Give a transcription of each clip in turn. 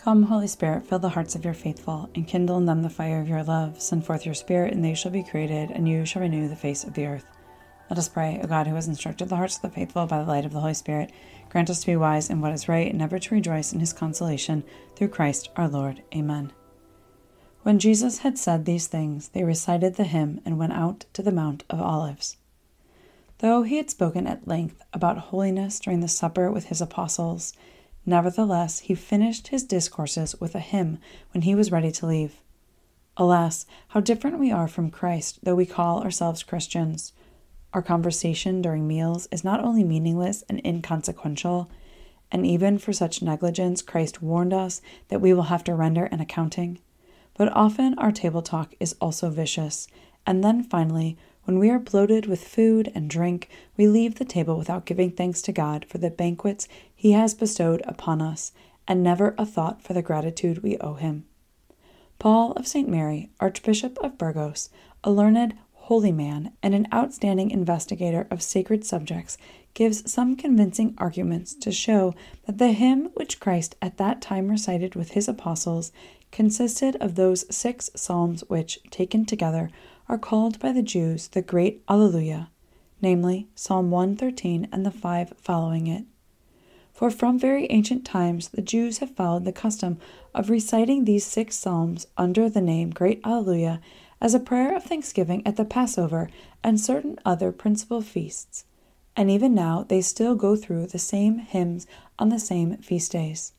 Come, Holy Spirit, fill the hearts of your faithful, and kindle in them the fire of your love. Send forth your Spirit, and they shall be created, and you shall renew the face of the earth. Let us pray. O God, who has instructed the hearts of the faithful by the light of the Holy Spirit, grant us to be wise in what is right, and never to rejoice in his consolation, through Christ our Lord. Amen. When Jesus had said these things, they recited the hymn and went out to the Mount of Olives. Though he had spoken at length about holiness during the supper with his apostles, nevertheless he finished his discourses with a hymn when he was ready to leave. Alas, how different we are from Christ, though we call ourselves Christians. Our conversation during meals is not only meaningless and inconsequential, and even for such negligence Christ warned us that we will have to render an accounting, but often our table talk is also vicious, and then finally, when we are bloated with food and drink, we leave the table without giving thanks to God for the banquets he has bestowed upon us, and never a thought for the gratitude we owe him. Paul of St. Mary, Archbishop of Burgos, a learned, holy man, and an outstanding investigator of sacred subjects, gives some convincing arguments to show that the hymn which Christ at that time recited with his apostles consisted of those 6 psalms which, taken together, are called by the Jews the Great Alleluia, namely Psalm 113 and the 5 following it. For from very ancient times the Jews have followed the custom of reciting these 6 psalms under the name Great Alleluia as a prayer of thanksgiving at the Passover and certain other principal feasts, and even now they still go through the same hymns on the same feast days.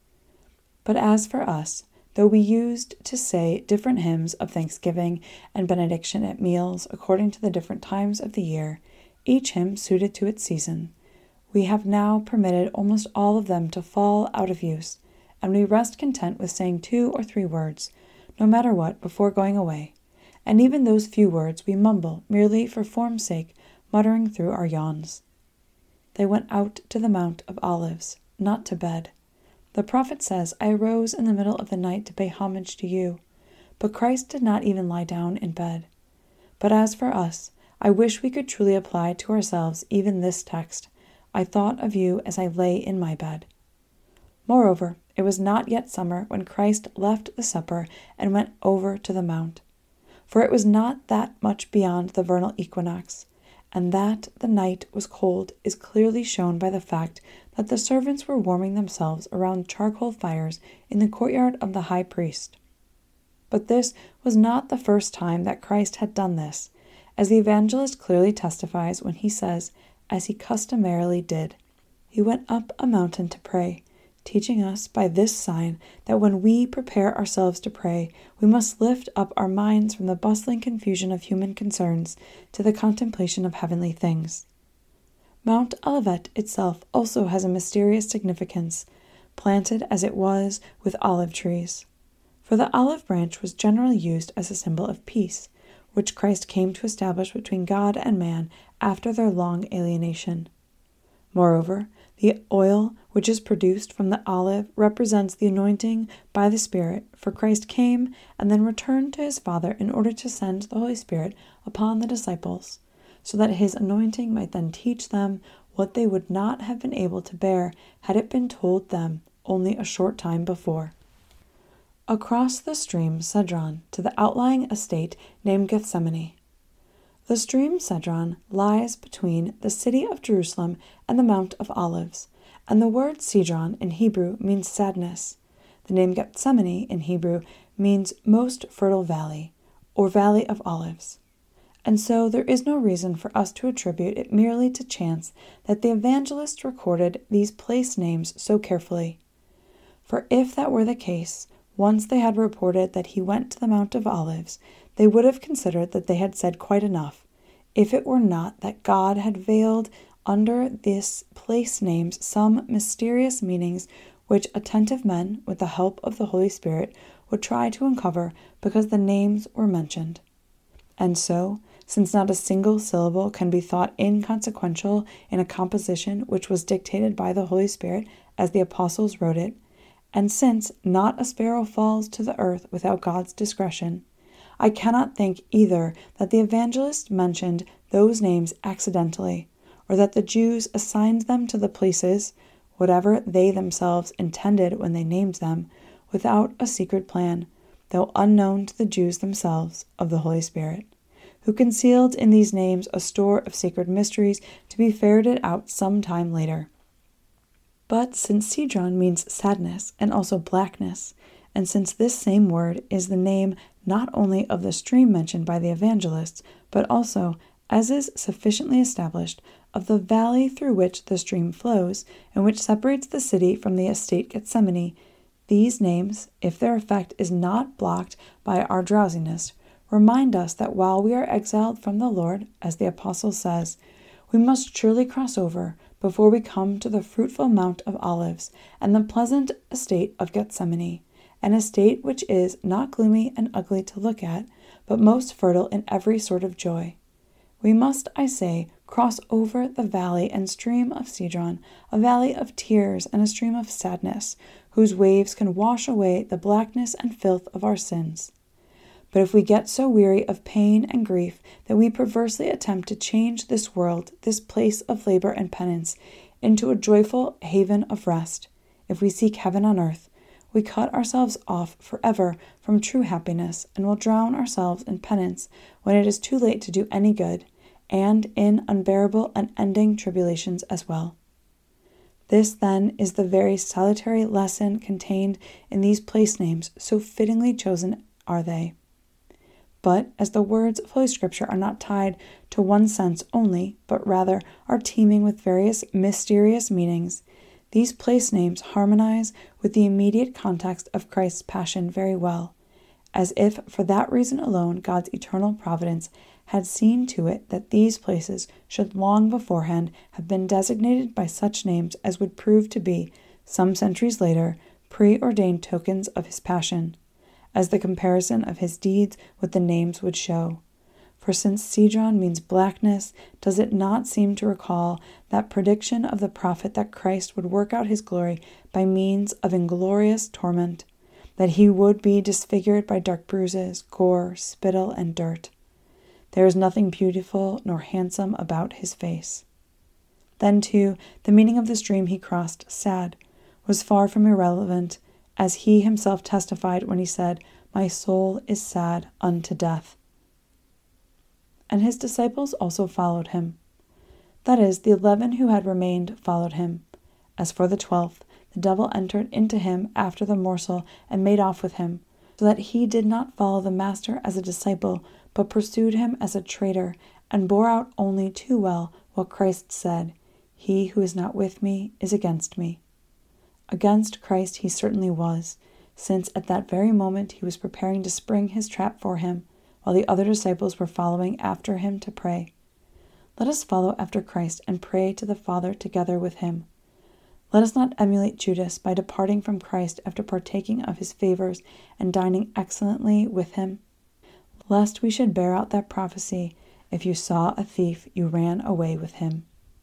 But as for us, though we used to say different hymns of thanksgiving and benediction at meals according to the different times of the year, each hymn suited to its season, we have now permitted almost all of them to fall out of use, and we rest content with saying 2 or 3 words, no matter what, before going away, and even those few words we mumble merely for form's sake, muttering through our yawns. They went out to the Mount of Olives, not to bed. The prophet says, I arose in the middle of the night to pay homage to you. But Christ did not even lie down in bed. But as for us, I wish we could truly apply to ourselves even this text, I thought of you as I lay in my bed. Moreover, it was not yet summer when Christ left the supper and went over to the mount. For it was not that much beyond the vernal equinox, and that the night was cold is clearly shown by the fact that the servants were warming themselves around charcoal fires in the courtyard of the high priest. But this was not the first time that Christ had done this, as the evangelist clearly testifies when he says, as he customarily did, he went up a mountain to pray, teaching us by this sign that when we prepare ourselves to pray, we must lift up our minds from the bustling confusion of human concerns to the contemplation of heavenly things. Mount Olivet itself also has a mysterious significance, planted as it was with olive trees. For the olive branch was generally used as a symbol of peace, which Christ came to establish between God and man after their long alienation. Moreover, the oil which is produced from the olive represents the anointing by the Spirit, for Christ came and then returned to his Father in order to send the Holy Spirit upon the disciples, so that his anointing might then teach them what they would not have been able to bear had it been told them only a short time before. Across the stream Cedron to the outlying estate named Gethsemane. The stream Cedron lies between the city of Jerusalem and the Mount of Olives, and the word Cedron in Hebrew means sadness. The name Gethsemane in Hebrew means most fertile valley, or valley of olives. And so there is no reason for us to attribute it merely to chance that the evangelist recorded these place names so carefully. For if that were the case, once they had reported that he went to the Mount of Olives, they would have considered that they had said quite enough, if it were not that God had veiled under this place names some mysterious meanings which attentive men, with the help of the Holy Spirit, would try to uncover because the names were mentioned. And so, since not a single syllable can be thought inconsequential in a composition which was dictated by the Holy Spirit as the apostles wrote it, and since not a sparrow falls to the earth without God's discretion, I cannot think either that the evangelist mentioned those names accidentally, or that the Jews assigned them to the places, whatever they themselves intended when they named them, without a secret plan, though unknown to the Jews themselves, of the Holy Spirit, who concealed in these names a store of sacred mysteries to be ferreted out some time later. But since Cedron means sadness and also blackness, and since this same word is the name not only of the stream mentioned by the evangelists, but also, as is sufficiently established, of the valley through which the stream flows, and which separates the city from the estate Gethsemane, these names, if their effect is not blocked by our drowsiness, remind us that while we are exiled from the Lord, as the Apostle says, we must surely cross over before we come to the fruitful Mount of Olives and the pleasant estate of Gethsemane, an estate which is not gloomy and ugly to look at, but most fertile in every sort of joy. We must, I say, cross over the valley and stream of Cedron, a valley of tears and a stream of sadness, whose waves can wash away the blackness and filth of our sins. But if we get so weary of pain and grief that we perversely attempt to change this world, this place of labor and penance, into a joyful haven of rest, if we seek heaven on earth, we cut ourselves off forever from true happiness and will drown ourselves in penance when it is too late to do any good, and in unbearable unending tribulations as well. This, then, is the very salutary lesson contained in these place names, so fittingly chosen are they. But as the words of Holy Scripture are not tied to one sense only, but rather are teeming with various mysterious meanings, these place names harmonize with the immediate context of Christ's passion very well, as if for that reason alone God's eternal providence had seen to it that these places should long beforehand have been designated by such names as would prove to be, some centuries later, preordained tokens of his passion, as the comparison of his deeds with the names would show. For since Cedron means blackness, does it not seem to recall that prediction of the prophet that Christ would work out his glory by means of inglorious torment, that he would be disfigured by dark bruises, gore, spittle, and dirt? There is nothing beautiful nor handsome about his face. Then, too, the meaning of the stream he crossed, sad, was far from irrelevant, as he himself testified when he said, "My soul is sad unto death." And his disciples also followed him. That is, the 11 who had remained followed him. As for the 12th, the devil entered into him after the morsel and made off with him, so that he did not follow the Master as a disciple, but pursued him as a traitor, and bore out only too well what Christ said, "He who is not with me is against me." Against Christ he certainly was, since at that very moment he was preparing to spring his trap for him, while the other disciples were following after him to pray. Let us follow after Christ and pray to the Father together with him. Let us not emulate Judas by departing from Christ after partaking of his favors and dining excellently with him, lest we should bear out that prophecy, "If you saw a thief, you ran away with him."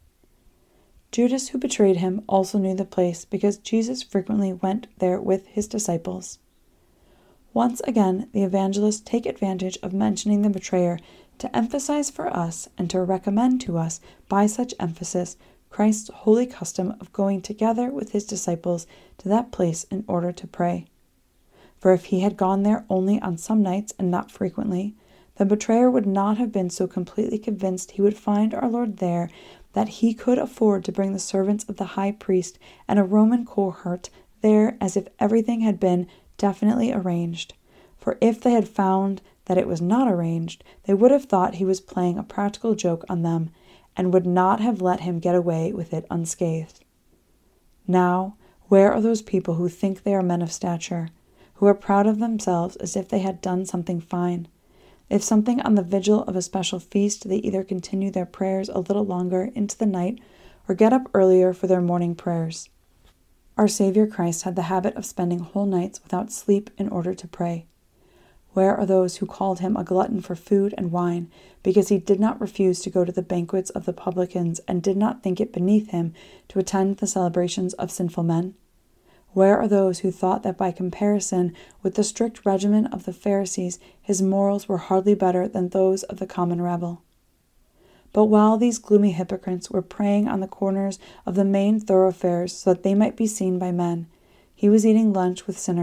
Judas, who betrayed him, also knew the place, because Jesus frequently went there with his disciples. Once again, the evangelists take advantage of mentioning the betrayer to emphasize for us and to recommend to us by such emphasis Christ's holy custom of going together with his disciples to that place in order to pray. For if he had gone there only on some nights and not frequently, the betrayer would not have been so completely convinced he would find our Lord there that he could afford to bring the servants of the high priest and a Roman cohort there as if everything had been definitely arranged. For if they had found that it was not arranged, they would have thought he was playing a practical joke on them, and would not have let him get away with it unscathed. Now, where are those people who think they are men of stature, who are proud of themselves as if they had done something fine? If something on the vigil of a special feast, they either continue their prayers a little longer into the night or get up earlier for their morning prayers. Our Savior Christ had the habit of spending whole nights without sleep in order to pray. Where are those who called him a glutton for food and wine, because he did not refuse to go to the banquets of the publicans and did not think it beneath him to attend the celebrations of sinful men? Where are those who thought that by comparison with the strict regimen of the Pharisees, his morals were hardly better than those of the common rabble? But while these gloomy hypocrites were praying on the corners of the main thoroughfares so that they might be seen by men, he was eating lunch with sinners,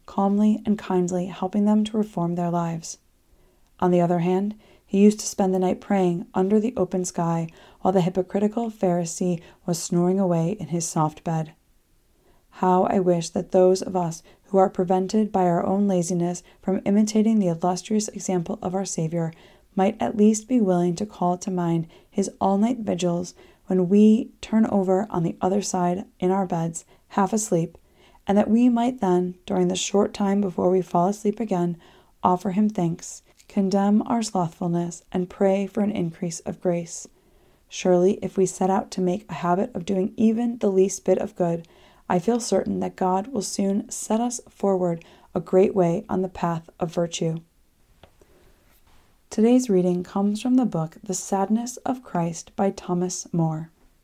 calmly and kindly helping them to reform their lives. On the other hand, he used to spend the night praying under the open sky while the hypocritical Pharisee was snoring away in his soft bed. How I wish that those of us who are prevented by our own laziness from imitating the illustrious example of our Savior might at least be willing to call to mind his all-night vigils when we turn over on the other side in our beds, half asleep, and that we might then, during the short time before we fall asleep again, offer him thanks, condemn our slothfulness, and pray for an increase of grace. Surely, if we set out to make a habit of doing even the least bit of good, I feel certain that God will soon set us forward a great way on the path of virtue. Today's reading comes from the book The Sadness of Christ by Thomas More.